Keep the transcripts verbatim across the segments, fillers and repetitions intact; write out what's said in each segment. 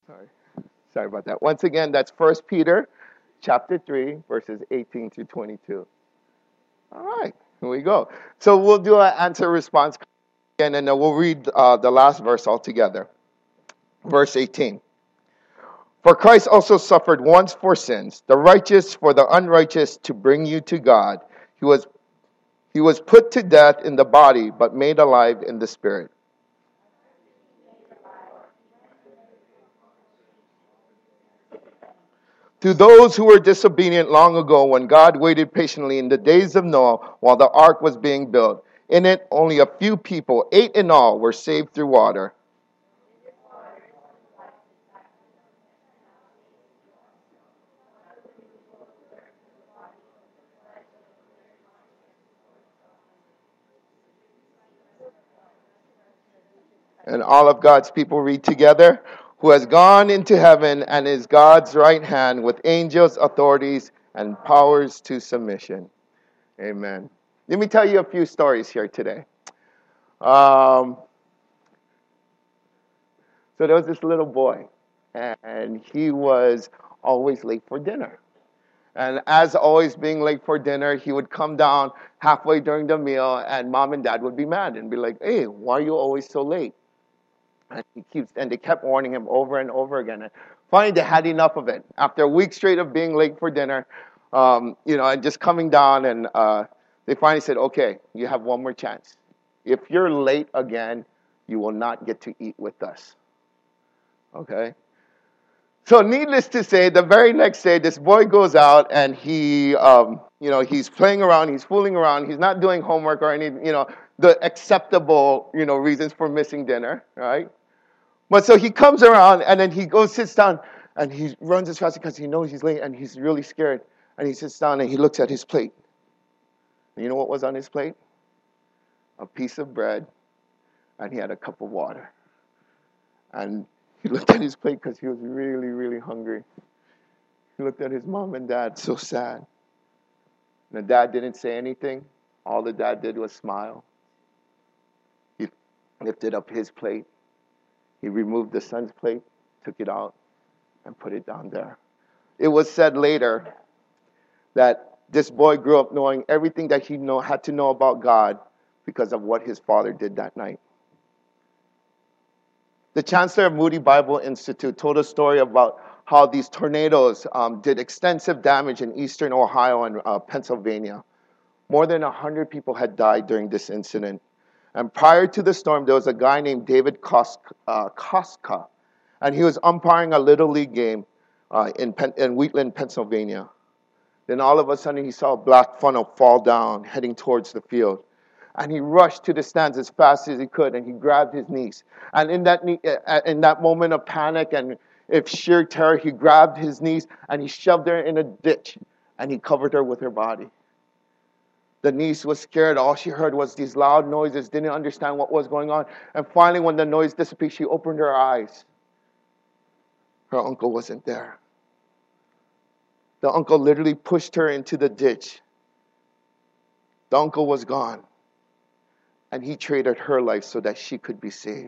Sorry. Sorry about that. Once again, that's First Peter chapter three, verses eighteen to twenty-two. All right, here we go. So we'll do an answer response again, and then we'll read uh, the last verse altogether. Verse eighteen. For Christ also suffered once for sins, the righteous for the unrighteous, to bring you to God. He was he was put to death in the body, but made alive in the spirit. To those who were disobedient long ago, when God waited patiently in the days of Noah while the ark was being built. In it, only a few people, eight in all, were saved through water. And all of God's people read together, who has gone into heaven and is God's right hand with angels, authorities, and powers to submission. Amen. Let me tell you a few stories here today. Um, so there was this little boy, and he was always late for dinner. And as always being late for dinner, he would come down halfway during the meal, and mom and dad would be mad and be like, "Hey, why are you always so late?" And he keeps, and they kept warning him over and over again. And finally, they had enough of it. After a week straight of being late for dinner, um, you know, and just coming down, and uh, they finally said, "Okay, you have one more chance. If you're late again, you will not get to eat with us." Okay. So, needless to say, the very next day, this boy goes out and he, um, you know, he's playing around, he's fooling around, he's not doing homework or any, you know, the acceptable, you know, reasons for missing dinner, right? But so he comes around and then he goes, sits down, and he runs as fast because he knows he's late and he's really scared. And he sits down and he looks at his plate. And you know what was on his plate? A piece of bread, and he had a cup of water. And he looked at his plate because he was really, really hungry. He looked at his mom and dad, so sad. And the dad didn't say anything. All the dad did was smile. He lifted up his plate. He removed the son's plate, took it out, and put it down there. It was said later that this boy grew up knowing everything that he know, had to know about God because of what his father did that night. The chancellor of Moody Bible Institute told a story about how these tornadoes um, did extensive damage in eastern Ohio and uh, Pennsylvania. More than one hundred people had died during this incident. And prior to the storm, there was a guy named David Kos- uh, Koska, and he was umpiring a Little League game uh, in, Pen- in Wheatland, Pennsylvania. Then all of a sudden, he saw a black funnel fall down, heading towards the field. And he rushed to the stands as fast as he could, and he grabbed his niece. And in that in that moment of panic and of sheer terror, he grabbed his niece and he shoved her in a ditch, and he covered her with her body. The niece was scared. All she heard was these loud noises, didn't understand what was going on. And finally, when the noise dissipated, she opened her eyes. Her uncle wasn't there. The uncle literally pushed her into the ditch. The uncle was gone. And he traded her life so that she could be saved.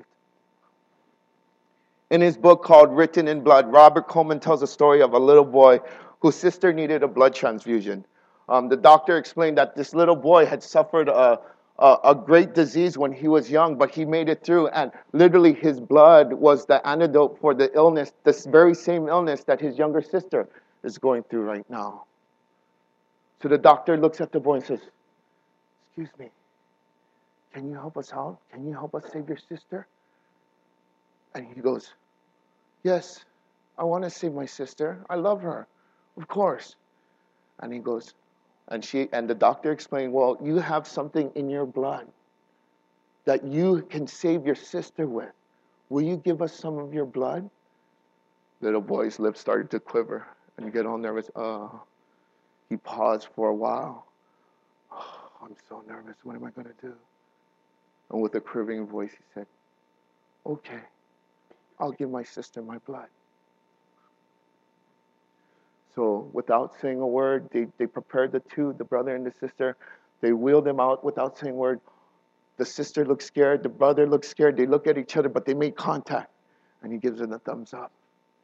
In his book called Written in Blood, Robert Coleman tells a story of a little boy whose sister needed a blood transfusion. Um, the doctor explained that this little boy had suffered a, a, a great disease when he was young, but he made it through, and literally his blood was the antidote for the illness, this very same illness that his younger sister is going through right now. So the doctor looks at the boy and says, "Excuse me, can you help us out? Can you help us save your sister?" And he goes, "Yes, I want to save my sister. I love her, of course." And he goes, and she and the doctor explained, "Well, you have something in your blood that you can save your sister with. Will you give us some of your blood?" Little boy's lips started to quiver, and he got all nervous. Uh, he paused for a while. "Oh, I'm so nervous. What am I going to do?" And with a quivering voice, he said, "Okay, I'll give my sister my blood." So without saying a word, they, they prepared the two, the brother and the sister. They wheeled them out without saying a word. The sister looks scared. The brother looks scared. They look at each other, but they made contact. And he gives them a thumbs up.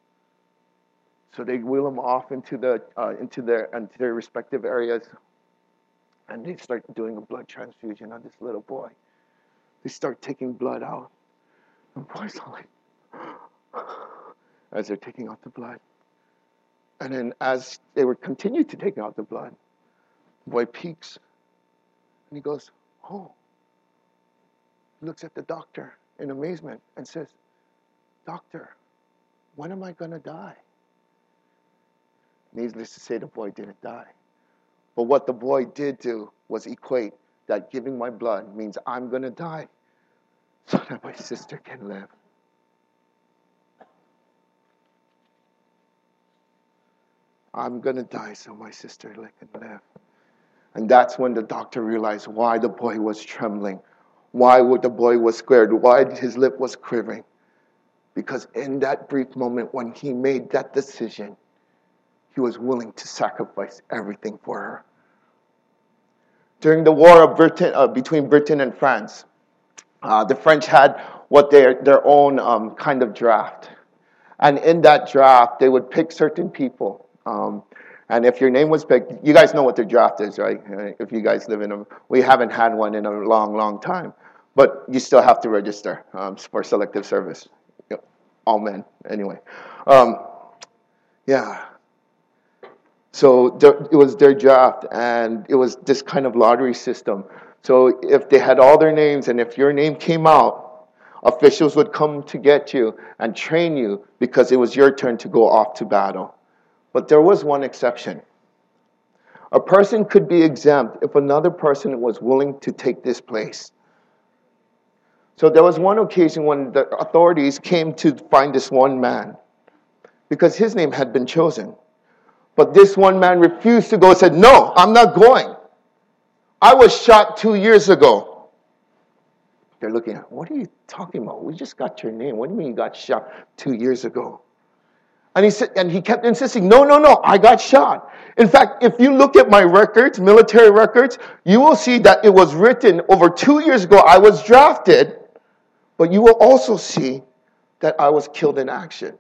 So they wheel them off into the uh, into their into their respective areas, and they start doing a blood transfusion on this little boy. They start taking blood out. And the boy's all like, as they're taking out the blood. And then as they would continue to take out the blood, the boy peeks, and he goes, oh. He looks at the doctor in amazement and says, doctor, when am I going to die? Needless to say, the boy didn't die. But what the boy did do was equate that giving my blood means I'm going to die so that my sister can live. I'm going to die so my sister can live. And that's when the doctor realized why the boy was trembling, why the boy was scared, why his lip was quivering. Because in that brief moment when he made that decision, he was willing to sacrifice everything for her. During the war of Britain, uh, between Britain and France, uh, the French had what their their own um, kind of draft. And in that draft, they would pick certain people. Um, and if your name was picked, you guys know what the draft is, right? If you guys live in a, we haven't had one in a long, long time. But you still have to register um, for selective service. All men, anyway. Um, yeah. So there, it was their draft, and it was this kind of lottery system. So if they had all their names, and if your name came out, officials would come to get you and train you because it was your turn to go off to battle. But there was one exception. A person could be exempt if another person was willing to take this place. So there was one occasion when the authorities came to find this one man because his name had been chosen. But this one man refused to go and said, no, I'm not going. I was shot two years ago. They're looking at, what are you talking about? We just got your name. What do you mean you got shot two years ago? And he said, and he kept insisting, no, no, no, I got shot. In fact, if you look at my records, military records, you will see that it was written over two years ago I was drafted, but you will also see that I was killed in action.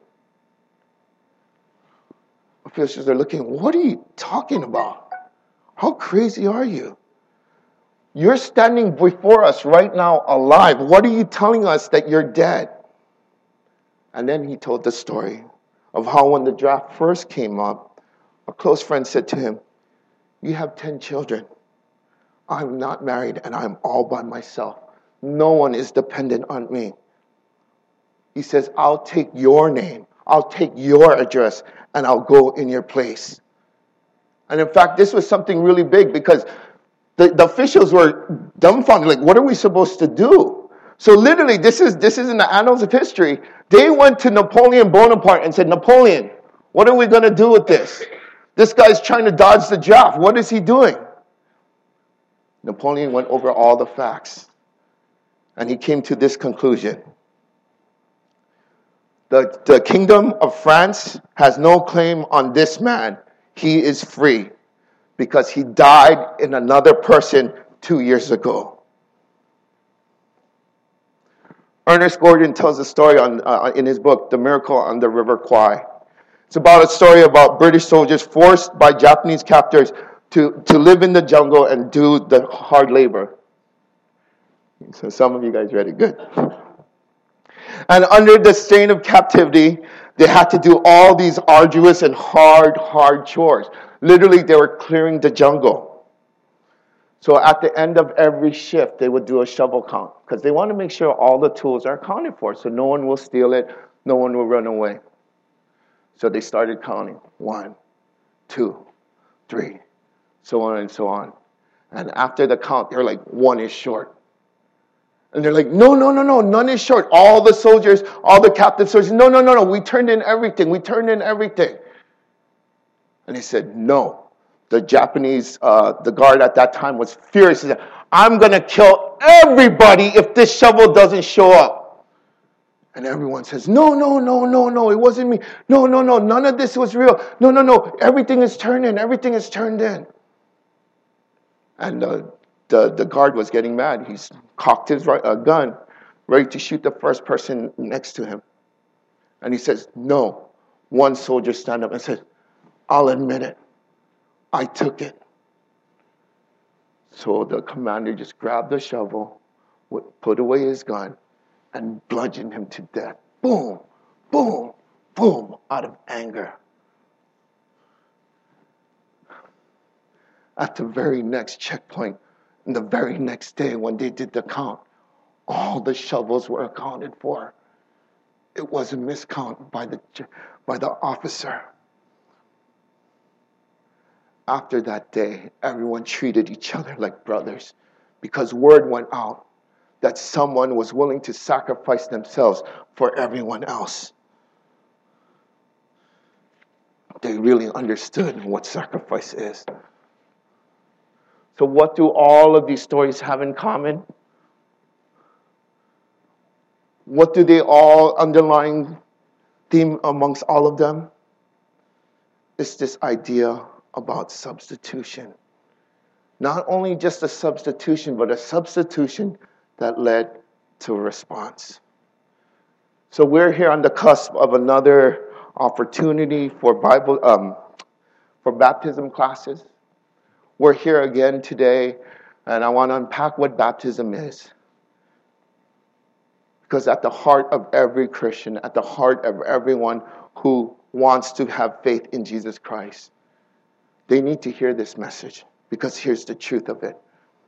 Officials are looking, what are you talking about? How crazy are you? You're standing before us right now alive. What are you telling us that you're dead? And then he told the story of how when the draft first came up, a close friend said to him, you have ten children. I'm not married and I'm all by myself. No one is dependent on me. He says, I'll take your name. I'll take your address and I'll go in your place. And in fact, this was something really big because the, the officials were dumbfounded. Like, what are we supposed to do? So literally, this is this is in the annals of history. They went to Napoleon Bonaparte and said, Napoleon, what are we going to do with this? This guy's trying to dodge the draft. What is he doing? Napoleon went over all the facts. And he came to this conclusion. The, the kingdom of France has no claim on this man. He is free because he died in another person two years ago. Ernest Gordon tells a story on, uh, in his book, The Miracle on the River Kwai. It's about a story about British soldiers forced by Japanese captors to, to live in the jungle and do the hard labor. So some of you guys read it. Good. And under the strain of captivity, they had to do all these arduous and hard, hard chores. Literally, they were clearing the jungle. So at the end of every shift, they would do a shovel count because they want to make sure all the tools are accounted for so no one will steal it, no one will run away. So they started counting. One, two, three, so on and so on. And after the count, they're like, one is short. And they're like, no, no, no, no, none is short. All the soldiers, all the captive soldiers, no, no, no, no, we turned in everything. We turned in everything. And he said, no. The Japanese, uh, the guard at that time was furious. He said, I'm going to kill everybody if this shovel doesn't show up. And everyone says, no, no, no, no, no, it wasn't me. No, no, no, none of this was real. No, no, no, everything is turned in. Everything is turned in. And uh, the, the guard was getting mad. He's cocked his right, uh, gun, ready to shoot the first person next to him. And he says, no, one soldier stand up and said, I'll admit it. I took it. So the commander just grabbed the shovel, put away his gun, and bludgeoned him to death. Boom, boom, boom, out of anger. At the very next checkpoint, and the very next day when they did the count, all the shovels were accounted for. It was a miscount by the, by the officer. After that day, everyone treated each other like brothers because word went out that someone was willing to sacrifice themselves for everyone else. They really understood what sacrifice is. So what do all of these stories have in common? What do they all underlying theme amongst all of them? It's this idea about substitution. Not only just a substitution, but a substitution that led to a response. So we're here on the cusp of another opportunity for Bible, um, for baptism classes. We're here again today, and I want to unpack what baptism is. Because at the heart of every Christian, at the heart of everyone who wants to have faith in Jesus Christ, they need to hear this message, because here's the truth of it.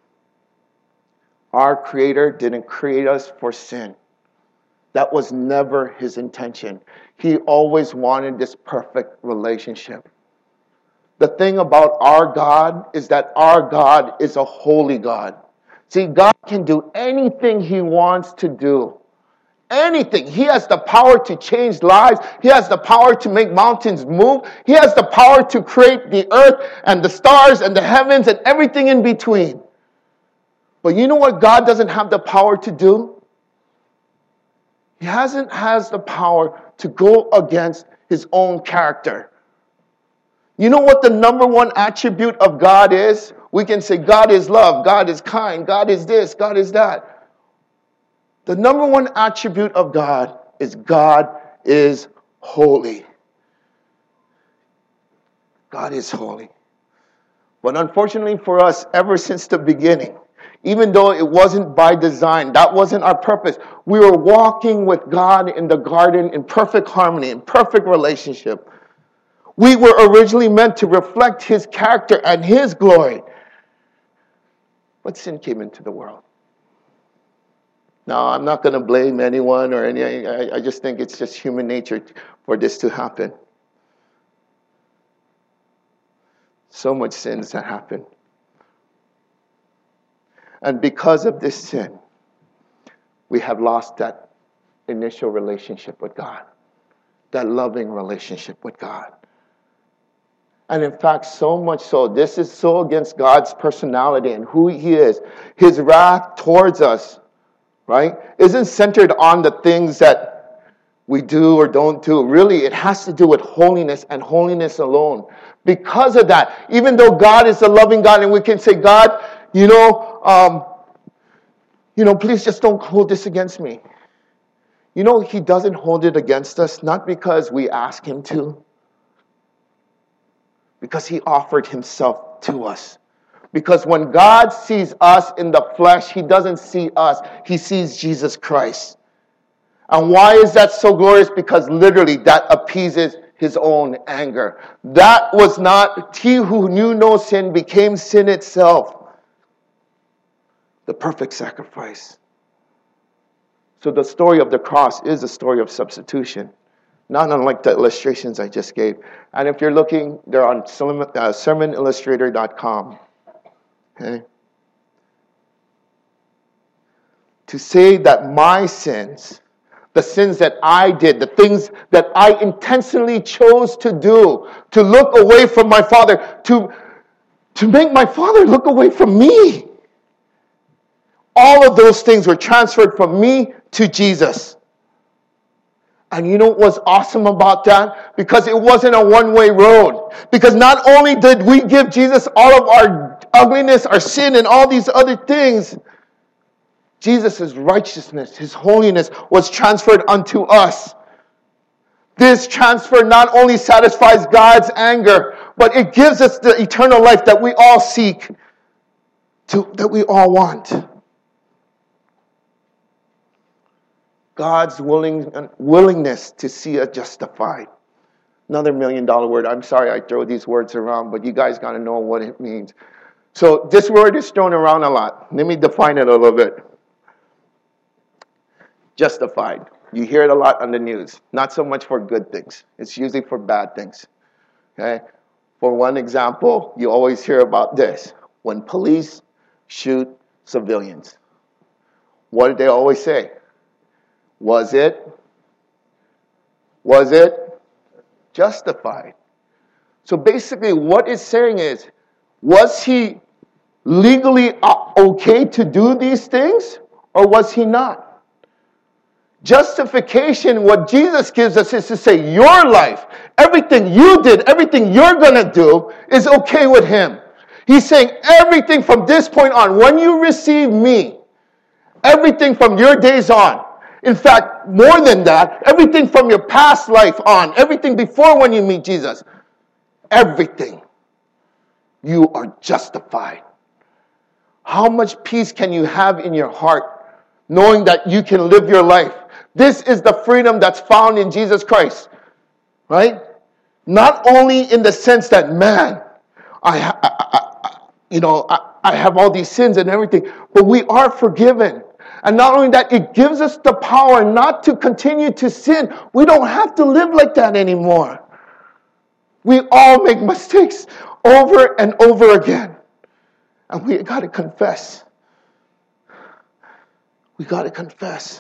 Our Creator didn't create us for sin. That was never his intention. He always wanted this perfect relationship. The thing about our God is that our God is a holy God. See, God can do anything he wants to do. Anything. He has the power to change lives. He has the power to make mountains move. He has the power to create the earth and the stars and the heavens and everything in between. But you know what God doesn't have the power to do? He hasn't has the power to go against his own character. You know what the number one attribute of God is? We can say God is love, God is kind, God is this, God is that. The number one attribute of God is God is holy. God is holy. But unfortunately for us, ever since the beginning, even though it wasn't by design, that wasn't our purpose, we were walking with God in the garden in perfect harmony, in perfect relationship. We were originally meant to reflect his character and his glory. But sin came into the world. Now, I'm not going to blame anyone or any, I, I just think it's just human nature for this to happen. So much sins that happen. And because of this sin, we have lost that initial relationship with God, that loving relationship with God. And in fact, so much so, this is so against God's personality and who he is. His wrath towards us, right, isn't centered on the things that we do or don't do. Really, it has to do with holiness and holiness alone. Because of that, even though God is a loving God and we can say, God, you know, um, you know, please just don't hold this against me. You know, he doesn't hold it against us, not because we ask him to, because he offered himself to us. Because when God sees us in the flesh, he doesn't see us. He sees Jesus Christ. And why is that so glorious? Because literally that appeases his own anger. That was not, he who knew no sin became sin itself. The perfect sacrifice. So the story of the cross is a story of substitution. Not unlike the illustrations I just gave. And if you're looking, they're on sermon illustrator dot com. Okay? To say that my sins, the sins that I did, the things that I intentionally chose to do, to look away from my Father, to, to make my Father look away from me. All of those things were transferred from me to Jesus. And you know what was awesome about that? Because it wasn't a one-way road. Because not only did we give Jesus all of our ugliness, our sin, and all these other things, Jesus' righteousness, his holiness was transferred unto us. This transfer not only satisfies God's anger, but it gives us the eternal life that we all seek, to, that we all want. God's willing, willingness to see us justified. Another million dollar word. I'm sorry I throw these words around, but you guys got to know what it means. So this word is thrown around a lot. Let me define it a little bit. Justified. You hear it a lot on the news. Not so much for good things. It's usually for bad things. Okay? For one example, you always hear about this. When police shoot civilians. What did they always say? Was it? Was it justified? So basically what it's saying is, was he legally okay to do these things, or was he not? Justification, what Jesus gives us, is to say your life, everything you did, everything you're going to do is okay with him. He's saying everything from this point on, when you receive me, everything from your days on, in fact, more than that, everything from your past life on, everything before when you meet Jesus, everything, you are justified. How much peace can you have in your heart knowing that you can live your life? This is the freedom that's found in Jesus Christ, right? Not only in the sense that, man, I, I, I you know, I, I have all these sins and everything, but we are forgiven. And not only that, it gives us the power not to continue to sin. We don't have to live like that anymore. We all make mistakes over and over again. And we got to confess. We got to confess.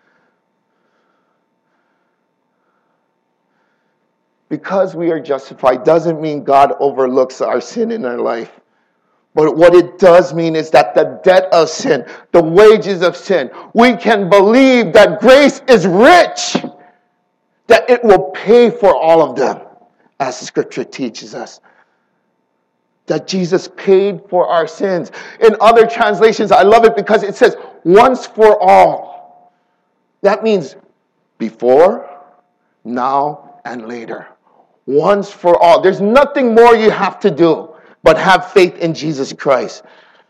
Because we are justified doesn't mean God overlooks our sin in our life. But what it does mean is that the debt of sin, the wages of sin, we can believe that grace is rich, that it will pay for all of them, as the scripture teaches us. That Jesus paid for our sins. In other translations, I love it because it says, once for all. That means before, now, and later. Once for all. There's nothing more you have to do but have faith in Jesus Christ.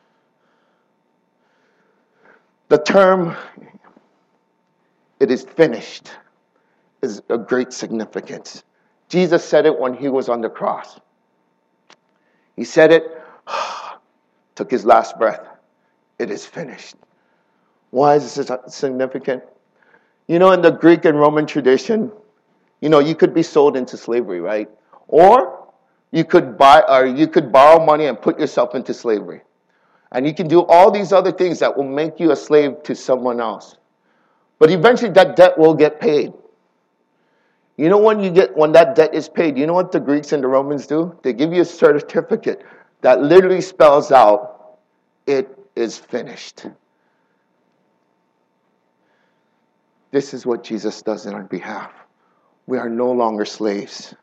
The term, it is finished, is a great significance. Jesus said it when he was on the cross. He said it, took his last breath. It is finished. Why is this significant? You know, in the Greek and Roman tradition, you know, you could be sold into slavery, right? Or you could buy, or you could borrow money and put yourself into slavery. And you can do all these other things that will make you a slave to someone else. But eventually that debt will get paid. You know when you get when that debt is paid, you know what the Greeks and the Romans do? They give you a certificate that literally spells out, it is finished. This is what Jesus does on our behalf. We are no longer slaves.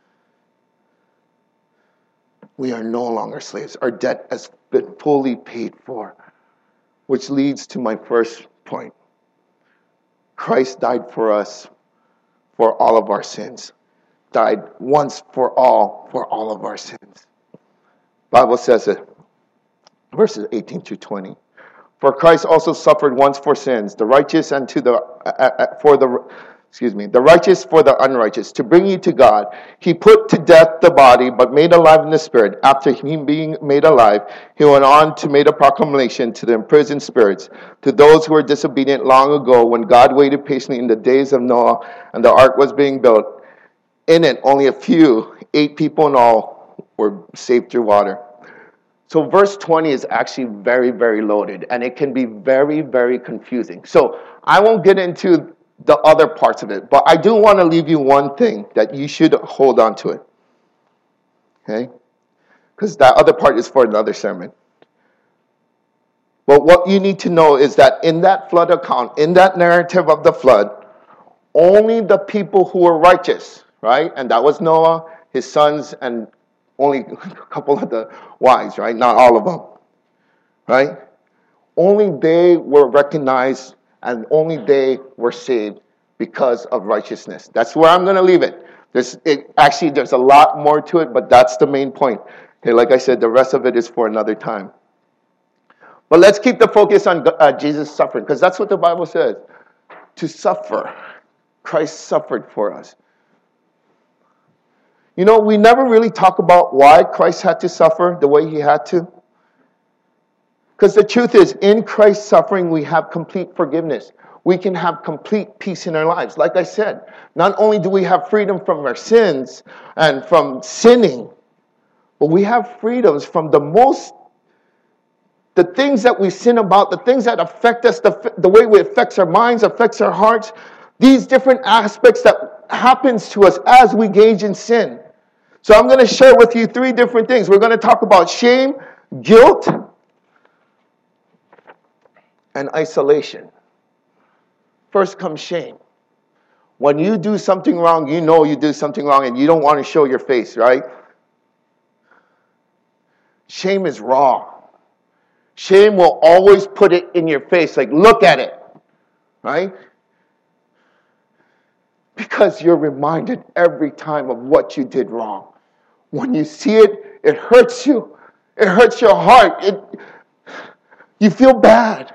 We are no longer slaves. Our debt has been fully paid for. Which leads to my first point. Christ died for us for all of our sins. Died once for all for all of our sins. Bible says it. Verses eighteen through twenty. For Christ also suffered once for sins, the righteous and to the uh, uh, for the excuse me, the righteous for the unrighteous, to bring you to God. He put to death the body, but made alive in the spirit. After him being made alive, he went on to make a proclamation to the imprisoned spirits, to those who were disobedient long ago, when God waited patiently in the days of Noah, and the ark was being built. In it, only a few, eight people in all, were saved through water. So verse twenty is actually very, very loaded, and it can be very, very confusing. So I won't get into the other parts of it, but I do want to leave you one thing that you should hold on to it. Okay? Because that other part is for another sermon. But what you need to know is that in that flood account, in that narrative of the flood, only the people who were righteous, right? And that was Noah, his sons, and only a couple of the wives, right? Not all of them, right? Only they were recognized and only they were saved because of righteousness. That's where I'm going to leave it. There's it, actually there's a lot more to it, but that's the main point. Okay, like I said, the rest of it is for another time. But let's keep the focus on uh, Jesus' suffering, because that's what the Bible says. To suffer. Christ suffered for us. You know, we never really talk about why Christ had to suffer the way he had to. Because the truth is, in Christ's suffering, we have complete forgiveness. We can have complete peace in our lives. Like I said, not only do we have freedom from our sins and from sinning, but we have freedoms from the most, the things that we sin about, the things that affect us, the, the way it affects our minds, affects our hearts, these different aspects that happens to us as we engage in sin. So I'm going to share with you three different things. We're going to talk about shame, guilt, and isolation. First comes shame. When you do something wrong, you know you do something wrong and you don't want to show your face, right? Shame is raw. Shame will always put it in your face, like, look at it, right? Because you're reminded every time of what you did wrong. When you see it, it hurts you. It hurts your heart. It, you feel bad.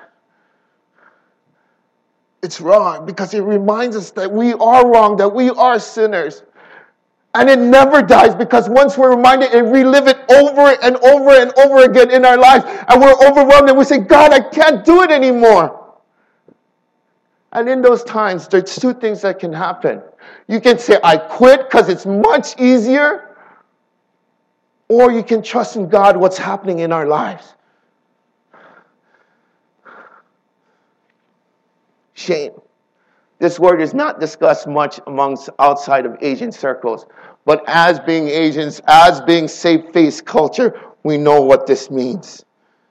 It's wrong because it reminds us that we are wrong, that we are sinners. And it never dies because once we're reminded, and relive it over and over and over again in our lives. And we're overwhelmed and we say, God, I can't do it anymore. And in those times, there's two things that can happen. You can say, I quit because it's much easier. Or you can trust in God what's happening in our lives. Shame. This word is not discussed much amongst outside of Asian circles. But as being Asians, as being safe-faced culture, we know what this means.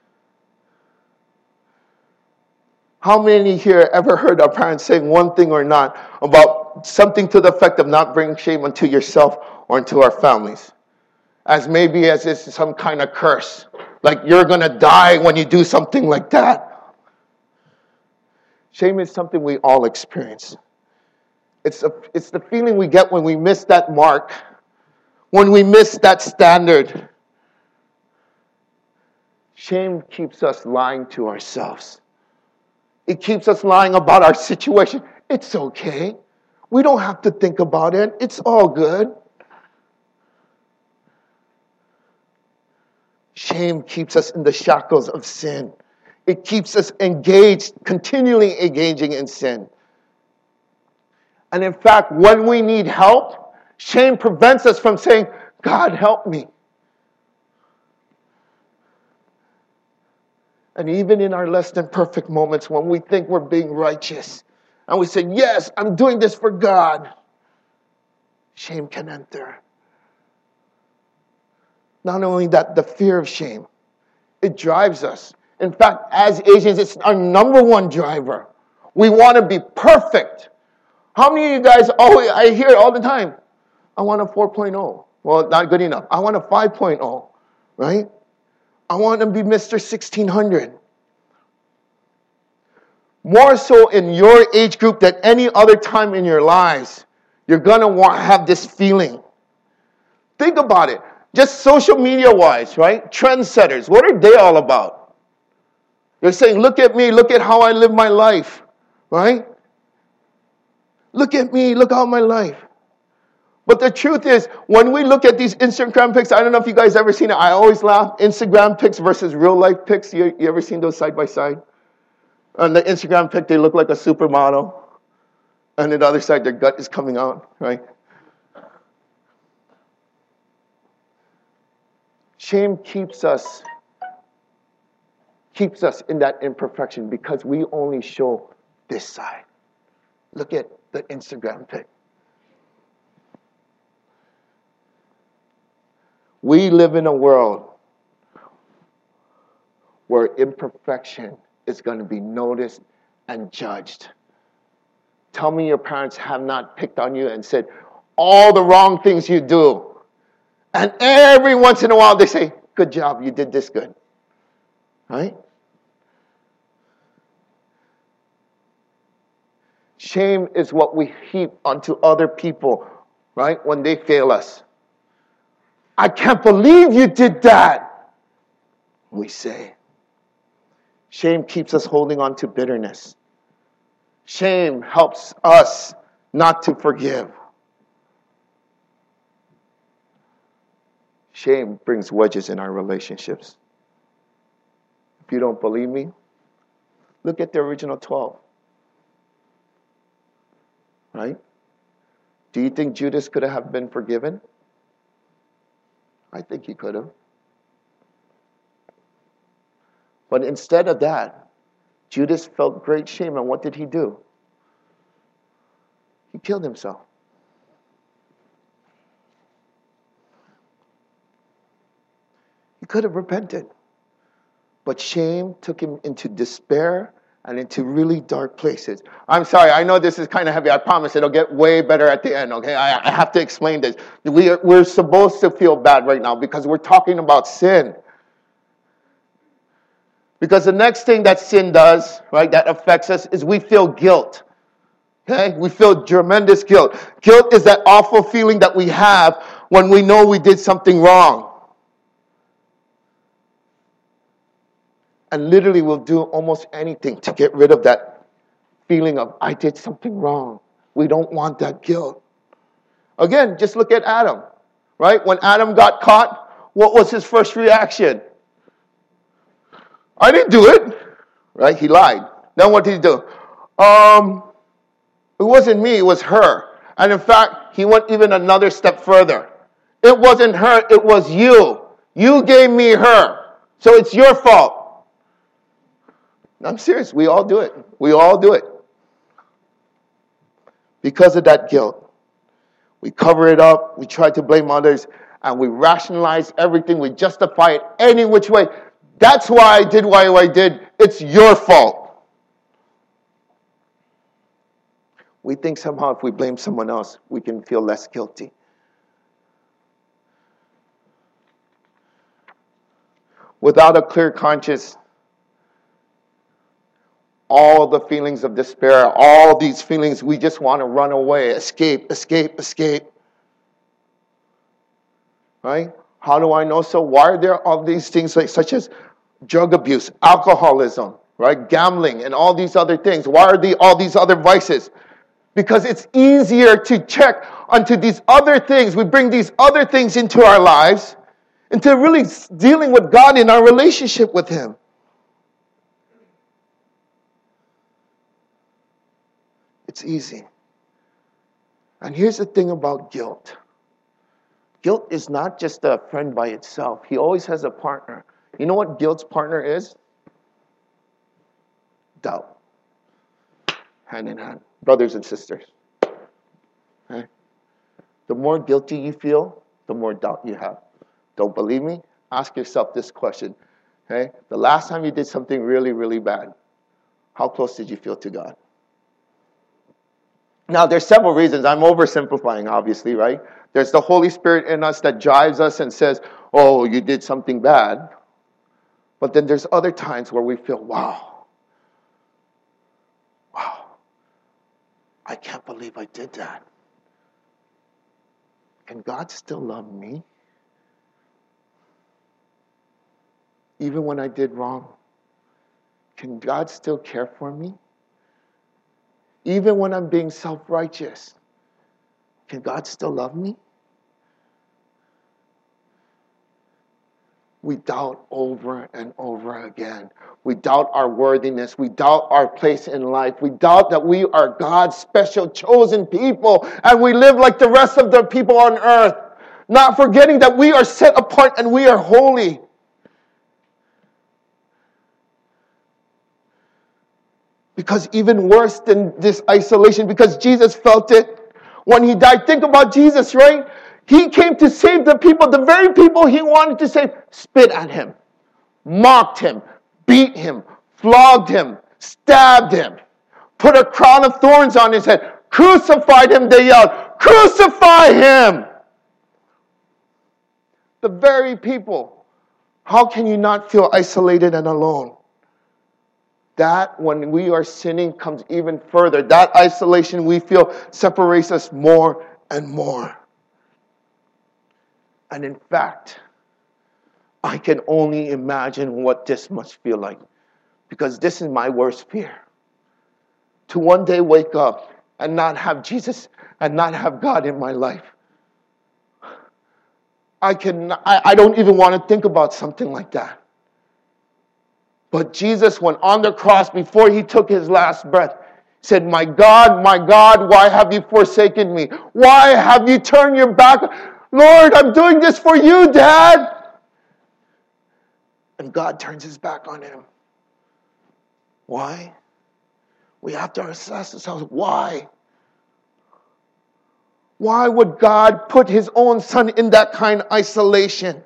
How many here ever heard our parents saying one thing or not about something to the effect of not bringing shame unto yourself or into our families? As maybe as it's some kind of curse. Like you're going to die when you do something like that. Shame is something we all experience. It's, a, it's the feeling we get when we miss that mark, when we miss that standard. Shame keeps us lying to ourselves. It keeps us lying about our situation. It's okay. We don't have to think about it. It's all good. Shame keeps us in the shackles of sin. It keeps us engaged, continually engaging in sin. And in fact, when we need help, shame prevents us from saying, God, help me. And even in our less than perfect moments when we think we're being righteous, and we say, yes, I'm doing this for God, shame can enter. Not only that, the fear of shame, it drives us. In fact, as Asians, it's our number one driver. We want to be perfect. How many of you guys, oh, I hear it all the time, I want a four point oh. Well, not good enough. I want a five point oh, right? I want to be Mister sixteen hundred. More so in your age group than any other time in your lives, you're going to want have this feeling. Think about it. Just social media-wise, right? Trendsetters, what are they all about? They're saying, look at me, look at how I live my life, right? Look at me, look at my life. But the truth is, when we look at these Instagram pics, I don't know if you guys ever seen it, I always laugh, Instagram pics versus real life pics. You, you ever seen those side by side? On the Instagram pic, they look like a supermodel. And on the other side, their gut is coming out, right? Shame keeps us keeps us in that imperfection because we only show this side. Look at the Instagram pic. We live in a world where imperfection is going to be noticed and judged. Tell me your parents have not picked on you and said all the wrong things you do. And every once in a while they say, good job, you did this good. Right? Shame is what we heap onto other people, right, when they fail us. I can't believe you did that, we say. Shame keeps us holding on to bitterness. Shame helps us not to forgive. Shame brings wedges in our relationships. If you don't believe me, look at the original twelve. Right? Do you think Judas could have been forgiven? I think he could have. But instead of that, Judas felt great shame, and what did he do? He killed himself. He could have repented. But shame took him into despair and into really dark places. I'm sorry, I know this is kind of heavy. I promise it'll get way better at the end, okay? I, I have to explain this. We are, we're supposed to feel bad right now because we're talking about sin. Because the next thing that sin does, right, that affects us is we feel guilt. Okay? We feel tremendous guilt. Guilt is that awful feeling that we have when we know we did something wrong. And literally we'll do almost anything to get rid of that feeling of, I did something wrong. We don't want that guilt. Again, just look at Adam, right? When Adam got caught, what was his first reaction? I didn't do it, right? He lied. Then what did he do? Um, it wasn't me, it was her. And in fact, he went even another step further. It wasn't her, it was you. You gave me her. So it's your fault. I'm serious. We all do it. We all do it. Because of that guilt. We cover it up. We try to blame others. And we rationalize everything. We justify it any which way. That's why I did why I did. It's your fault. We think somehow if we blame someone else, we can feel less guilty. Without a clear conscience, all the feelings of despair, all these feelings, we just want to run away, escape, escape, escape. Right? How do I know so? Why are there all these things like such as drug abuse, alcoholism, right? Gambling, and all these other things? Why are the, all these other vices? Because it's easier to check onto these other things. We bring these other things into our lives, into really dealing with God in our relationship with Him. It's easy. And here's the thing about guilt. Guilt is not just a friend by itself. He always has a partner. You know what guilt's partner is? Doubt. Hand in hand. Brothers and sisters. Okay? The more guilty you feel, the more doubt you have. Don't believe me? Ask yourself this question. Okay? The last time you did something really, really bad, how close did you feel to God? Now, there's several reasons. I'm oversimplifying, obviously, right? There's the Holy Spirit in us that drives us and says, oh, you did something bad. But then there's other times where we feel, wow, wow, I can't believe I did that. Can God still love me? Even when I did wrong? Can God still care for me? Even when I'm being self-righteous, can God still love me? We doubt over and over again. We doubt our worthiness. We doubt our place in life. We doubt that we are God's special chosen people and we live like the rest of the people on earth, not forgetting that we are set apart and we are holy. Because even worse than this isolation, because Jesus felt it when He died. Think about Jesus, right? He came to save the people, the very people He wanted to save, spit at Him, mocked Him, beat Him, flogged Him, stabbed Him, put a crown of thorns on His head, crucified Him, they yelled, crucify Him! The very people. How can you not feel isolated and alone? that when we are sinning comes even further. That isolation we feel separates us more and more. And in fact, I can only imagine what this must feel like, because this is my worst fear. To one day wake up and not have Jesus and not have God in my life. I can I, I don't even want to think about something like that. But Jesus, when on the cross, before he took his last breath, said, "My God, my God, why have you forsaken me? Why have you turned your back? Lord, I'm doing this for you, Dad." And God turns his back on him. Why? We have to ask ourselves, why? Why would God put his own son in that kind of isolation?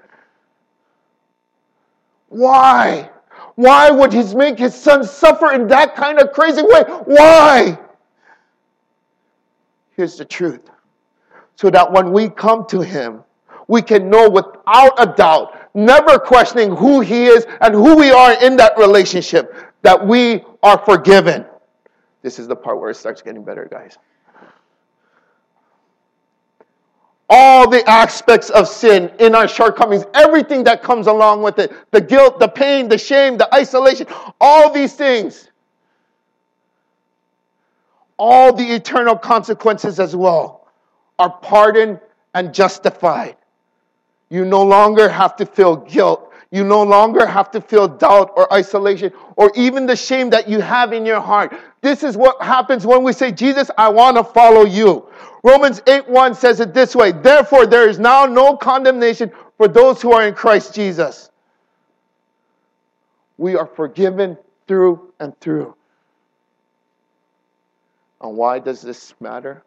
Why? Why would he make his son suffer in that kind of crazy way? Why? Here's the truth. So that when we come to him, we can know without a doubt, never questioning who he is and who we are in that relationship, that we are forgiven. This is the part where it starts getting better, guys. All the aspects of sin in our shortcomings, everything that comes along with it, the guilt, the pain, the shame, the isolation, all these things, all the eternal consequences as well, are pardoned and justified. You no longer have to feel guilt. You no longer have to feel doubt or isolation or even the shame that you have in your heart. This is what happens when we say, "Jesus, I want to follow you." Romans eight one says it this way: "Therefore, there is now no condemnation for those who are in Christ Jesus." We are forgiven through and through. And why does this matter?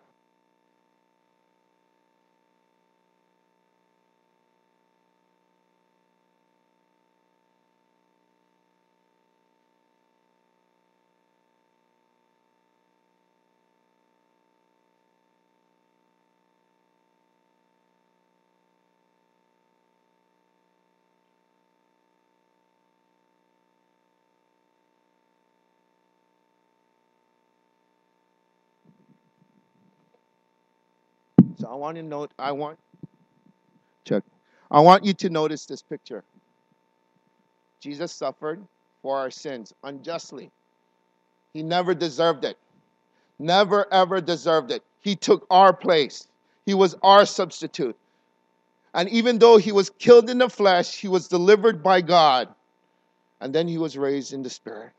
So I want to note, I want, check. I want you to notice this picture. Jesus suffered for our sins unjustly. He never deserved it. Never, ever deserved it. He took our place. He was our substitute. And even though he was killed in the flesh, he was delivered by God. And then he was raised in the spirit.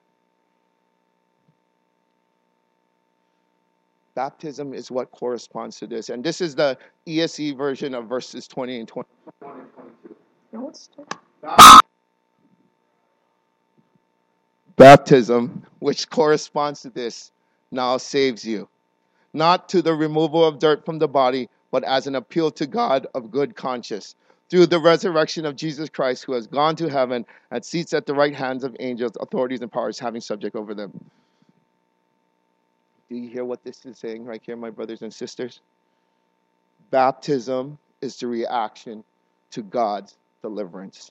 Baptism is what corresponds to this. And this is the E S V version of verses twenty and twenty-one and twenty-two. No, it's Baptism, which corresponds to this, now saves you. Not to the removal of dirt from the body, but as an appeal to God of good conscience, through the resurrection of Jesus Christ, who has gone to heaven and seats at the right hands of angels, authorities, and powers, having subject over them. Do you hear what this is saying right here, my brothers and sisters? Baptism is the reaction to God's deliverance.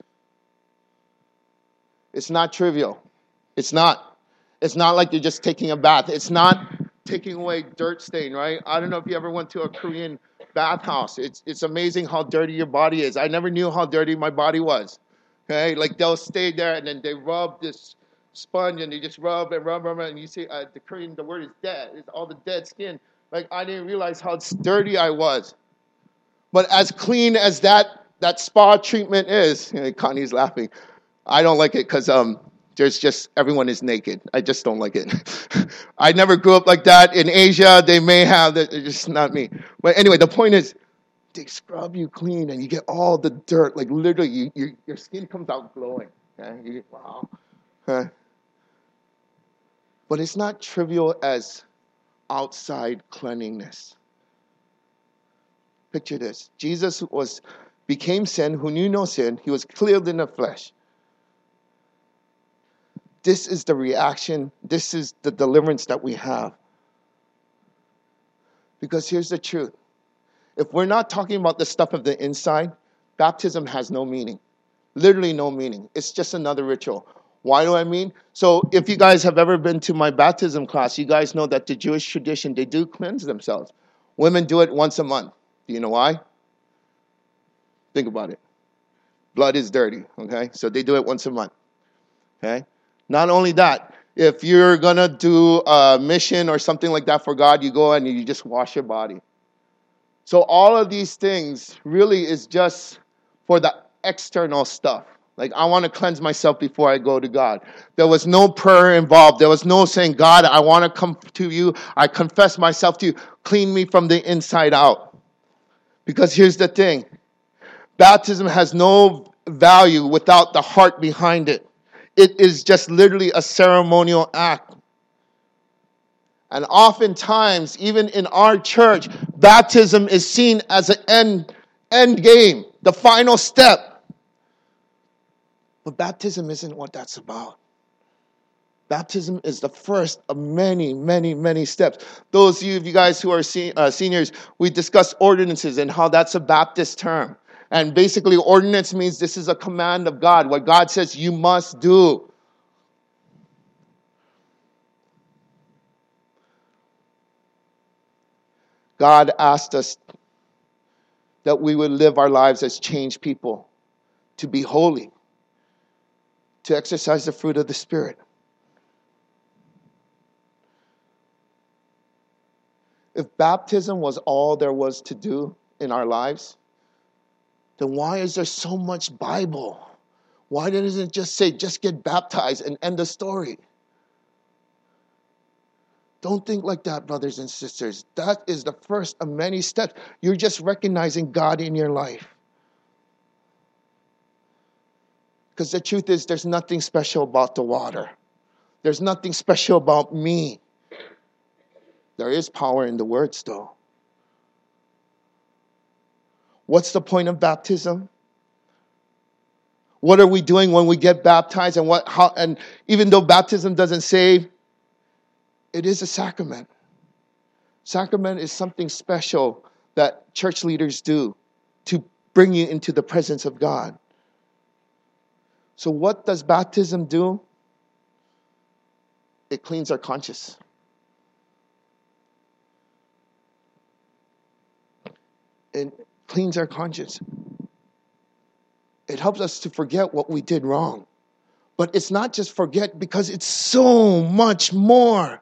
It's not trivial. It's not. It's not like you're just taking a bath. It's not taking away dirt stain, right? I don't know if you ever went to a Korean bathhouse. It's it's amazing how dirty your body is. I never knew how dirty my body was. Okay, like they'll stay there and then they rub this sponge and they just rub and rub and rub and you see uh, the Korean, the word is dead. It's all the dead skin. Like I didn't realize how dirty I was. But as clean as that that spa treatment is, Connie's laughing. I don't like it because um. There's just, everyone is naked. I just don't like it. I never grew up like that. In Asia, they may have, it's just not me. But anyway, the point is, they scrub you clean and you get all the dirt. Like literally, you, you, your skin comes out glowing. Okay? You, wow. Okay? But it's not trivial as outside cleanliness. Picture this. Jesus was became sin, who knew no sin. He was clothed in the flesh. This is the reaction. This is the deliverance that we have. Because here's the truth. If we're not talking about the stuff of the inside, baptism has no meaning. Literally no meaning. It's just another ritual. Why do I mean? So if you guys have ever been to my baptism class, you guys know that the Jewish tradition, they do cleanse themselves. Women do it once a month. Do you know why? Think about it. Blood is dirty, okay? So they do it once a month, okay? Not only that, if you're going to do a mission or something like that for God, you go and you just wash your body. So all of these things really is just for the external stuff. Like, I want to cleanse myself before I go to God. There was no prayer involved. There was no saying, God, I want to come to you. I confess myself to you. Clean me from the inside out. Because here's the thing. Baptism has no value without the heart behind it. It is just literally a ceremonial act. And oftentimes, even in our church, baptism is seen as an end, end game, the final step. But baptism isn't what that's about. Baptism is the first of many, many, many steps. Those of you, you guys who are se- uh, seniors, we discussed ordinances and how that's a Baptist term. And basically, ordinance means this is a command of God, what God says you must do. God asked us that we would live our lives as changed people, to be holy, to exercise the fruit of the Spirit. If baptism was all there was to do in our lives, then why is there so much Bible? Why doesn't it just say, just get baptized and end the story? Don't think like that, brothers and sisters. That is the first of many steps. You're just recognizing God in your life. Because the truth is, there's nothing special about the water. There's nothing special about me. There is power in the words, though. What's the point of baptism? What are we doing when we get baptized? And what? How? And even though baptism doesn't save, it is a sacrament. Sacrament is something special that church leaders do to bring you into the presence of God. So what does baptism do? It cleans our conscience. It cleans our conscience. It helps us to forget what we did wrong. But it's not just forget, because it's so much more.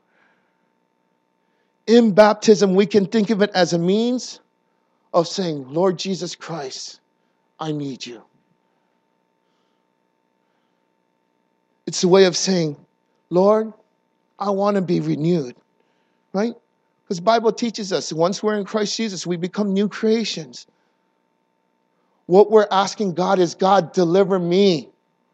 In baptism, we can think of it as a means of saying, Lord Jesus Christ, I need you. It's a way of saying, Lord, I want to be renewed. Right? Because the Bible teaches us, once we're in Christ Jesus, we become new creations. What we're asking God is, God, deliver me.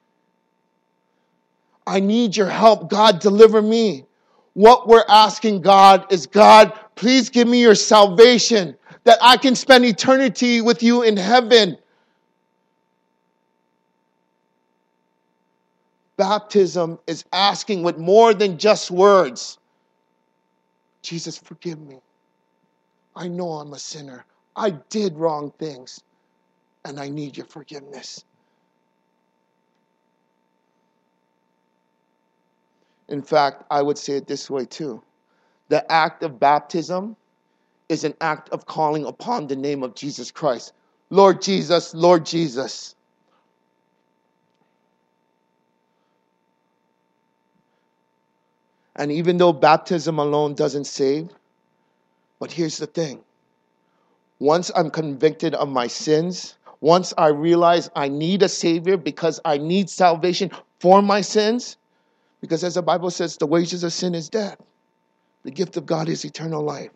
I need your help. God, deliver me. What we're asking God is, God, please give me your salvation, that I can spend eternity with you in heaven. Baptism is asking with more than just words. Jesus, forgive me. I know I'm a sinner. I did wrong things, and I need your forgiveness. In fact, I would say it this way too. The act of baptism is an act of calling upon the name of Jesus Christ. Lord Jesus, Lord Jesus. And even though baptism alone doesn't save, but here's the thing. Once I'm convicted of my sins, once I realize I need a Savior because I need salvation for my sins, because as the Bible says, the wages of sin is death. The gift of God is eternal life.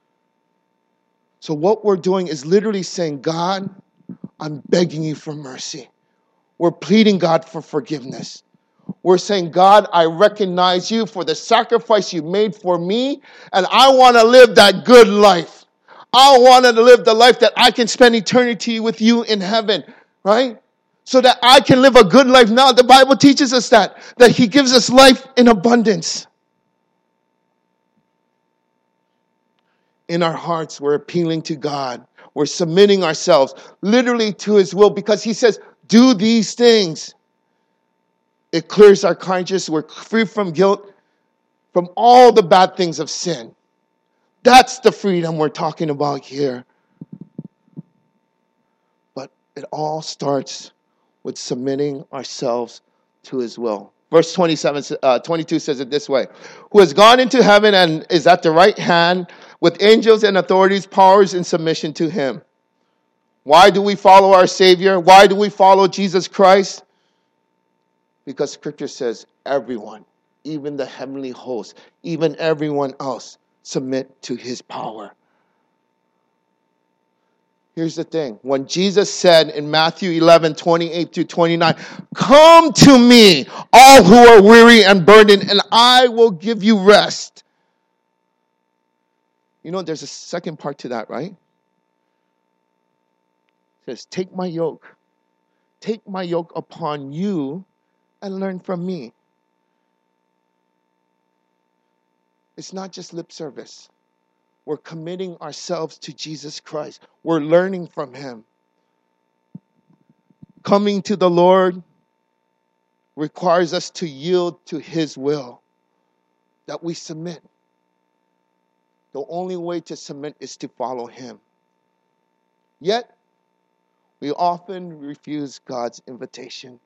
So what we're doing is literally saying, God, I'm begging you for mercy. We're pleading God for forgiveness. We're saying, God, I recognize you for the sacrifice you made for me, and I want to live that good life. I want to live the life that I can spend eternity with you in heaven, right? So that I can live a good life now. The Bible teaches us that, that He gives us life in abundance. In our hearts, we're appealing to God. We're submitting ourselves literally to His will, because He says, do these things. It clears our conscience. We're free from guilt, from all the bad things of sin. That's the freedom we're talking about here. But it all starts with submitting ourselves to his will. Verse twenty-seven, uh, twenty-two says it this way. Who has gone into heaven and is at the right hand with angels and authorities, powers in submission to him. Why do we follow our Savior? Why do we follow Jesus Christ? Because Scripture says everyone, even the heavenly host, even everyone else, submit to his power. Here's the thing. When Jesus said in Matthew eleven, twenty-eight to twenty-nine, come to me, all who are weary and burdened, and I will give you rest. You know, there's a second part to that, right? It says, take my yoke. Take my yoke upon you and learn from me. It's not just lip service. We're committing ourselves to Jesus Christ. We're learning from him. Coming to the Lord requires us to yield to his will, that we submit. The only way to submit is to follow him. Yet, we often refuse God's invitation.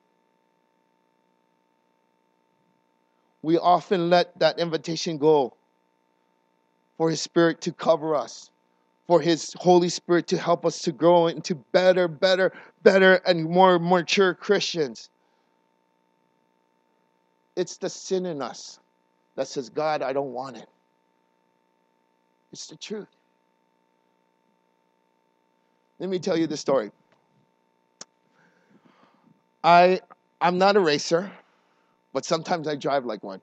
We often let that invitation go for his Spirit to cover us, for his Holy Spirit to help us to grow into better, better, better, and more mature Christians. It's the sin in us that says, God, I don't want it. It's the truth. Let me tell you the story. I, I'm not a racer, but sometimes I drive like one.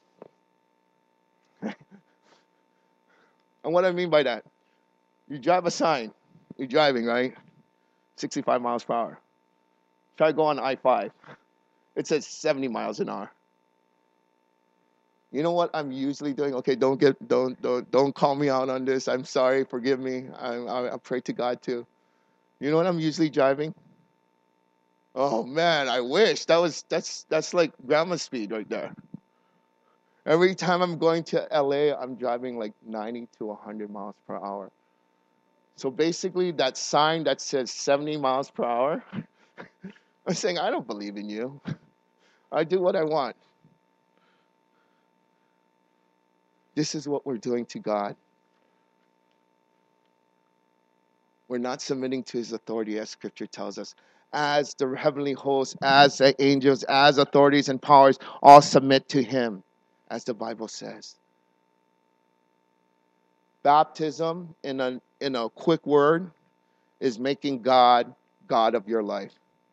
And what I mean by that, you drive a sign. You're driving, right? sixty-five miles per hour. Try to go on I five. It says seventy miles an hour. You know what I'm usually doing? Okay, don't get, don't, don't, don't call me out on this. I'm sorry. Forgive me. I, I, I pray to God too. You know what I'm usually driving? Oh man, I wish that was that's that's like grandma speed right there. Every time I'm going to L A, I'm driving like ninety to one hundred miles per hour. So basically, that sign that says seventy miles per hour, I'm saying, I don't believe in you. I do what I want. This is what we're doing to God. We're not submitting to his authority, as Scripture tells us. As the heavenly hosts, as the angels, as authorities and powers, all submit to him, as the Bible says. Baptism, in a, in a quick word, is making God God of your life.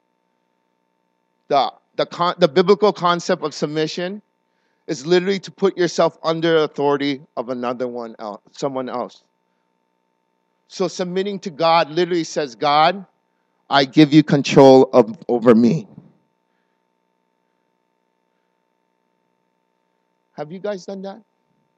The, the, con, the biblical concept of submission is literally to put yourself under authority of another one else, someone else. So submitting to God literally says, God, I give you control of over me. Have you guys done that?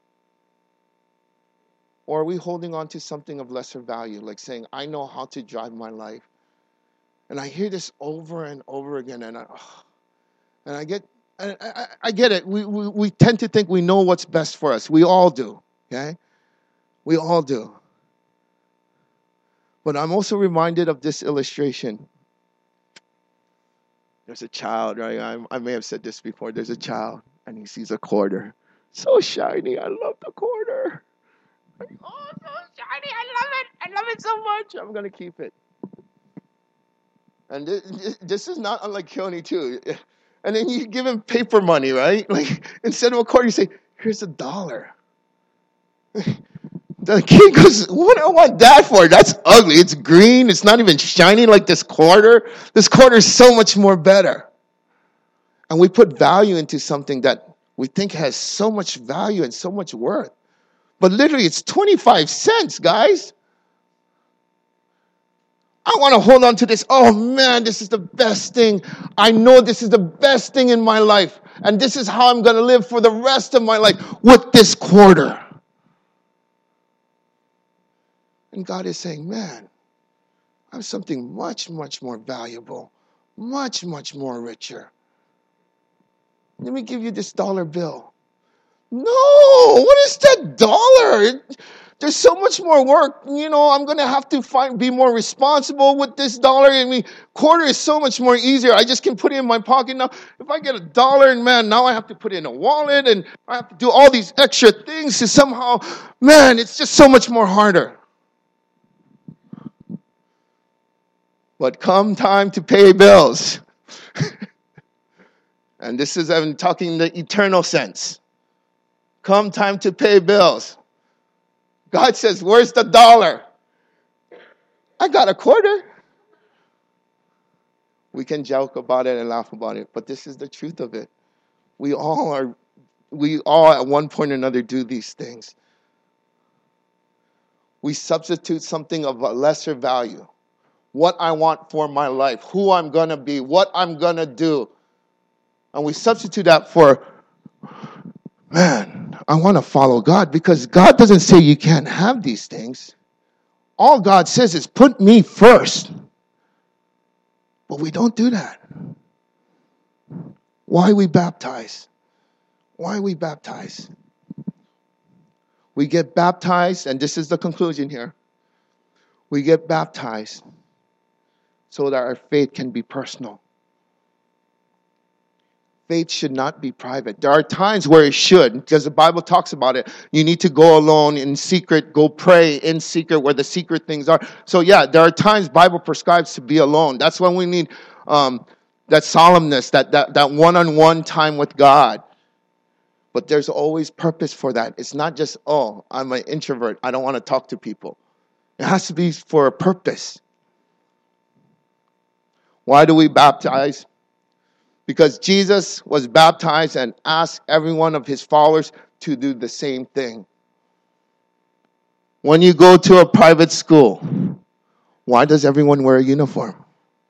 Or are we holding on to something of lesser value, like saying, I know how to drive my life? And I hear this over and over again, and I, oh, and I get, I, I, I get it. We, we we tend to think we know what's best for us. We all do, okay? We all do. But I'm also reminded of this illustration. There's a child, right? I, I may have said this before. There's a child, and he sees a quarter. So shiny. I love the quarter. Oh, so shiny. I love it. I love it so much. I'm going to keep it. And this, this is not unlike Keone too. And then you give him paper money, right? Like, instead of a quarter, you say, here's a dollar. The kid goes, what do I want that for? That's ugly. It's green. It's not even shiny like this quarter. This quarter is so much more better. And we put value into something that we think has so much value and so much worth. But literally, it's twenty-five cents, guys. I want to hold on to this. Oh man, this is the best thing. I know this is the best thing in my life. And this is how I'm going to live for the rest of my life with this quarter. And God is saying, man, I have something much, much more valuable, much, much more richer. Let me give you this dollar bill. No, what is that dollar? There's so much more work. You know, I'm going to have to find, be more responsible with this dollar. I mean, quarter is so much more easier. I just can put it in my pocket now. If I get a dollar, and man, now I have to put it in a wallet and I have to do all these extra things to somehow, man, it's just so much more harder. But come time to pay bills. And this is, I'm talking in the eternal sense. Come time to pay bills. God says, where's the dollar? I got a quarter. We can joke about it and laugh about it, but this is the truth of it. We all are, we all at one point or another do these things. We substitute something of a lesser value. What I want for my life, who I'm going to be, what I'm going to do. And we substitute that for, man, I want to follow God, because God doesn't say you can't have these things. All God says is put me first. But we don't do that. Why we baptize? Why we baptize? We get baptized, and this is the conclusion here. We get baptized so that our faith can be personal. Faith should not be private. There are times where it should, because the Bible talks about it. You need to go alone in secret, go pray in secret where the secret things are. So yeah, there are times Bible prescribes to be alone. That's when we need um, that solemnness, that, that, that one-on-one time with God. But there's always purpose for that. It's not just, oh, I'm an introvert, I don't want to talk to people. It has to be for a purpose. Why do we baptize? Because Jesus was baptized and asked every one of his followers to do the same thing. When you go to a private school, why does everyone wear a uniform?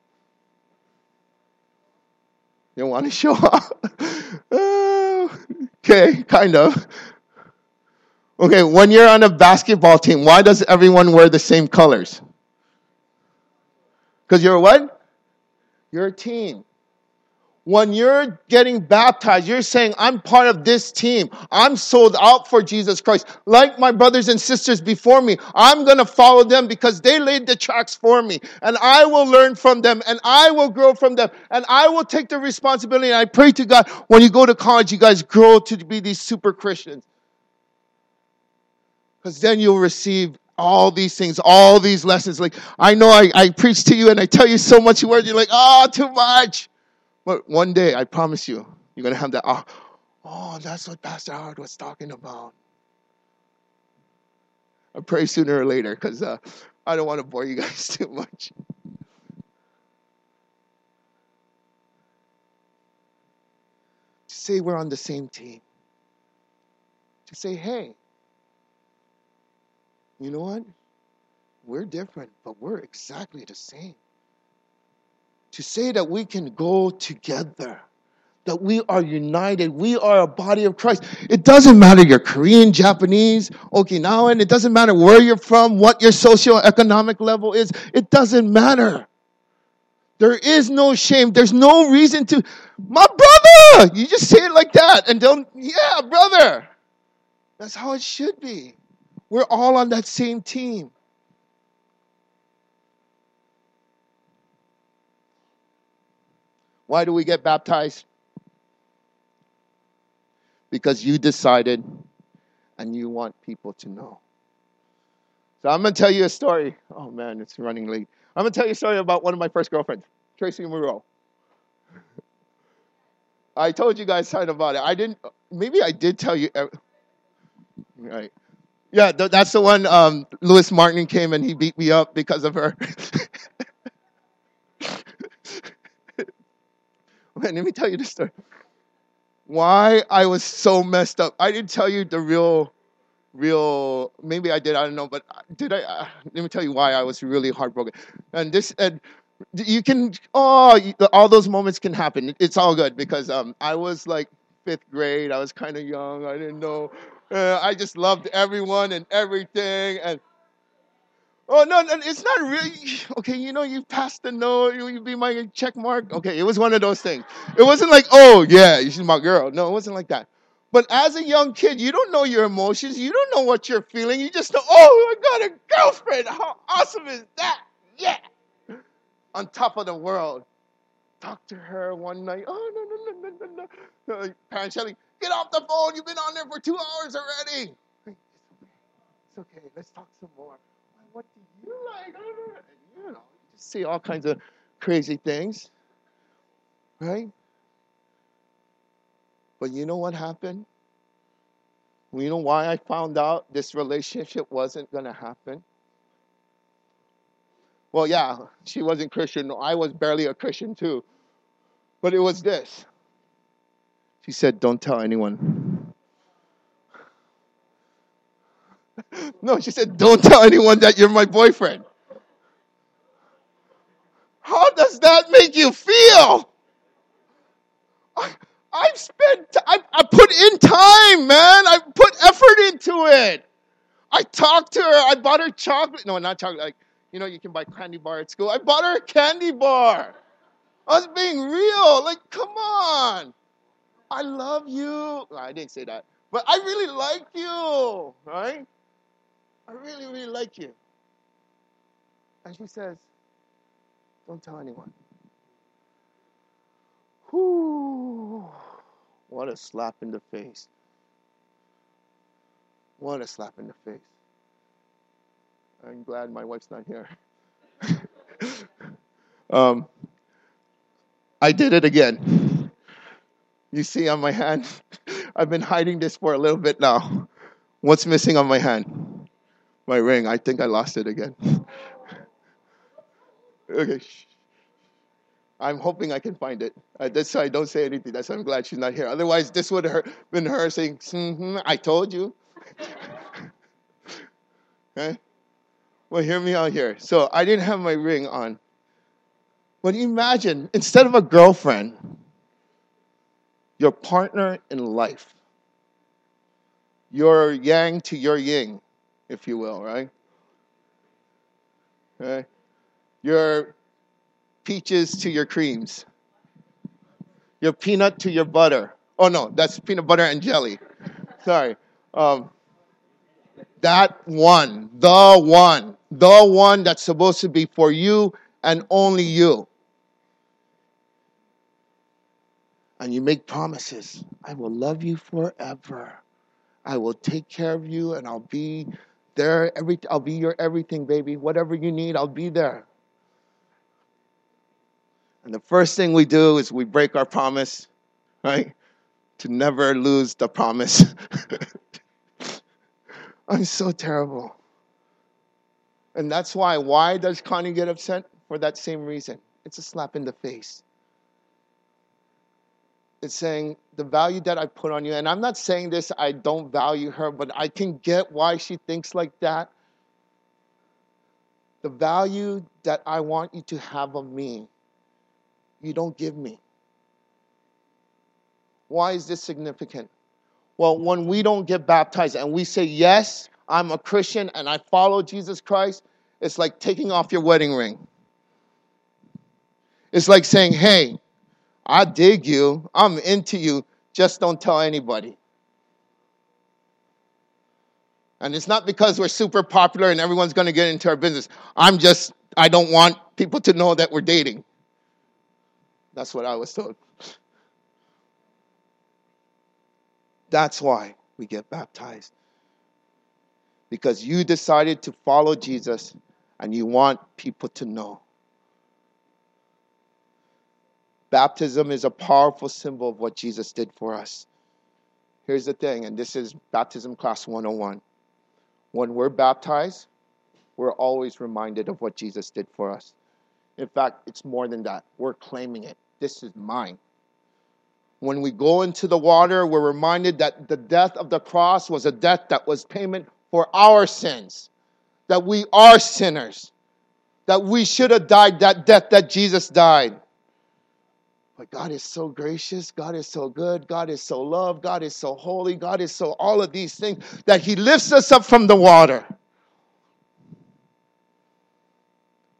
You want to show off? Uh, okay, kind of. Okay, when you're on a basketball team, why does everyone wear the same colors? Because you're what? You're a team. When you're getting baptized, you're saying, I'm part of this team. I'm sold out for Jesus Christ. Like my brothers and sisters before me, I'm going to follow them because they laid the tracks for me. And I will learn from them, and I will grow from them, and I will take the responsibility. And I pray to God, when you go to college, you guys grow to be these super Christians. Because then you'll receive all these things, all these lessons. Like, I know I, I preach to you and I tell you so much words. You're like, oh, too much. But one day, I promise you, you're going to have that, oh, oh, that's what Pastor Howard was talking about. I pray sooner or later, because uh, I don't want to bore you guys too much. To say we're on the same team. To say, hey, you know what? We're different, but we're exactly the same. To say that we can go together, that we are united, we are a body of Christ. It doesn't matter you're Korean, Japanese, Okinawan, it doesn't matter where you're from, what your socioeconomic level is, it doesn't matter. There is no shame, there's no reason to, my brother! You just say it like that and don't, yeah, brother! That's how it should be. We're all on that same team. Why do we get baptized? Because you decided and you want people to know. So I'm going to tell you a story. Oh, man, it's running late. I'm going to tell you a story about one of my first girlfriends, Tracy Monroe. I told you guys something about it. I didn't, maybe I did tell you. Right. Yeah, th- that's the one, um, Lewis Martin came and he beat me up because of her. Man, let me tell you the story. Why I was so messed up. I didn't tell you the real, real, maybe I did, I don't know, but did I? Uh, let me tell you why I was really heartbroken. And this, and you can, oh, all those moments can happen. It's all good because um, I was like fifth grade. I was kind of young. I didn't know. Uh, I just loved everyone and everything. And Oh, no, no, it's not really. Okay, you know, you passed the note, you, you be my check mark. Okay, it was one of those things. It wasn't like, oh, yeah, she's my girl. No, it wasn't like that. But as a young kid, you don't know your emotions. You don't know what you're feeling. You just know, oh, I got a girlfriend. How awesome is that? Yeah. On top of the world. Talk to her one night. Oh, no, no, no, no, no, no. Uh, Parents yelling, get off the phone. You've been on there for two hours already. It's okay. Let's talk some more. What do you like? You know, you just see all kinds of crazy things, right? But you know what happened? Well, you know why I found out this relationship wasn't going to happen? Well, yeah, she wasn't Christian. I was barely a Christian too. But it was this. She said, don't tell anyone. No, she said, don't tell anyone that you're my boyfriend. How does that make you feel? I, I've spent, I, I put in time, man. I put effort into it. I talked to her. I bought her chocolate. No, not chocolate. Like, you know, you can buy candy bar at school. I bought her a candy bar. I was being real. Like, come on. I love you. No, I didn't say that. But I really like you, right? I really, really like you. And she says, don't tell anyone. Whew. What a slap in the face. What a slap in the face. I'm glad my wife's not here. um, I did it again. You see on my hand? I've been hiding this for a little bit now. What's missing on my hand? My ring. I think I lost it again. Okay. I'm hoping I can find it. Uh, that's why I don't say anything. That's why I'm glad she's not here. Otherwise, this would have been her saying, mm-hmm, I told you. Okay? Well, hear me out here. So I didn't have my ring on. But imagine, instead of a girlfriend, your partner in life, your yang to your yin, if you will, right? Okay? Your peaches to your creams, your peanut to your butter. Oh, no, that's peanut butter and jelly. Sorry. Um, that one, the one, the one that's supposed to be for you and only you. And you make promises. I will love you forever. I will take care of you, and I'll be there. Every, I'll be your everything, baby. Whatever you need, I'll be there. And the first thing we do is we break our promise, right? To never lose the promise. I'm so terrible. And that's why, why does Connie get upset? For that same reason. It's a slap in the face. It's saying the value that I put on you, and I'm not saying this, I don't value her, but I can get why she thinks like that. The value that I want you to have of me, you don't give me. Why is this significant? Well, when we don't get baptized and we say, yes, I'm a Christian and I follow Jesus Christ, it's like taking off your wedding ring. It's like saying, hey, I dig you, I'm into you, just don't tell anybody. And it's not because we're super popular and everyone's going to get into our business. I'm just, I don't want people to know that we're dating. That's what I was told. That's why we get baptized. Because you decided to follow Jesus and you want people to know. Baptism is a powerful symbol of what Jesus did for us. Here's the thing, and this is Baptism Class one oh one. When we're baptized, we're always reminded of what Jesus did for us. In fact, it's more than that. We're claiming it. This is mine. When we go into the water, we're reminded that the death of the cross was a death that was payment for our sins. That we are sinners. That we should have died that death that Jesus died. But God is so gracious. God is so good. God is so loved. God is so holy. God is so all of these things that He lifts us up from the water.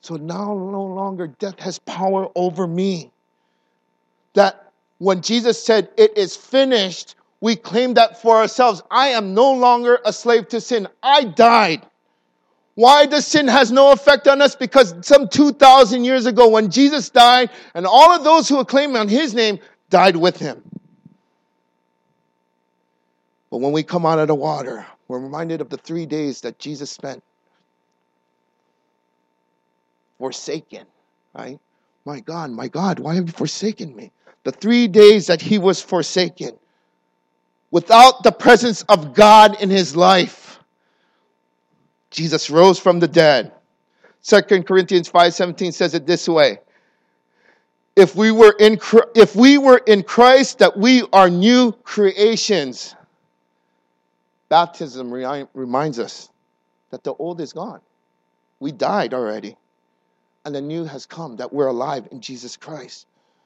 So now no longer death has power over me. That when Jesus said, it is finished, we claim that for ourselves. I am no longer a slave to sin. I died. Why does sin has no effect on us? Because some two thousand years ago when Jesus died, and all of those who acclaim on his name died with him. But when we come out of the water, we're reminded of the three days that Jesus spent forsaken, right? My God, my God, why have you forsaken me? The three days that he was forsaken, without the presence of God in his life, Jesus rose from the dead. Second Corinthians five seventeen says it this way. If we were in if we were in Christ, that we are new creations. Baptism reminds us that the old is gone. We died already. And the new has come, that we're alive in Jesus Christ.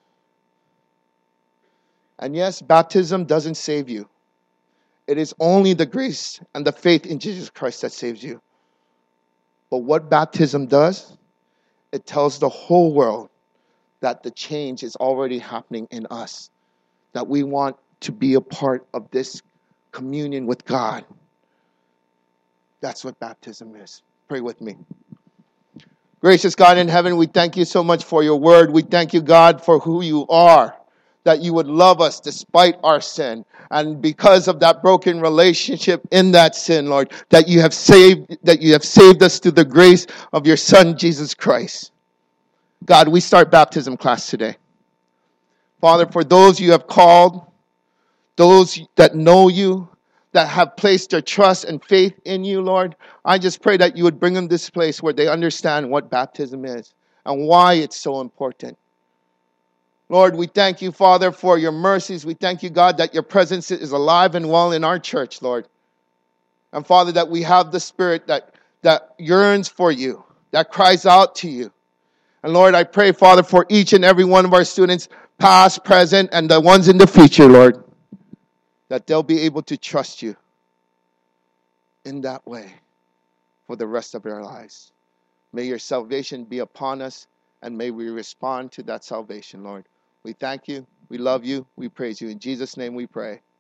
And yes, baptism doesn't save you. It is only the grace and the faith in Jesus Christ that saves you. But what baptism does, it tells the whole world that the change is already happening in us. That we want to be a part of this communion with God. That's what baptism is. Pray with me. Gracious God in heaven, we thank you so much for your word. We thank you, God, for who you are. That you would love us despite our sin. And because of that broken relationship in that sin, Lord, that you have saved, that you have saved us through the grace of your Son, Jesus Christ. God, we start baptism class today. Father, for those you have called, those that know you, that have placed their trust and faith in you, Lord, I just pray that you would bring them to this place where they understand what baptism is and why it's so important. Lord, we thank you, Father, for your mercies. We thank you, God, that your presence is alive and well in our church, Lord. And Father, that we have the Spirit that, that yearns for you, that cries out to you. And Lord, I pray, Father, for each and every one of our students, past, present, and the ones in the future, Lord, that they'll be able to trust you in that way for the rest of their lives. May your salvation be upon us, and may we respond to that salvation, Lord. We thank you, we love you, we praise you. In Jesus' name we pray.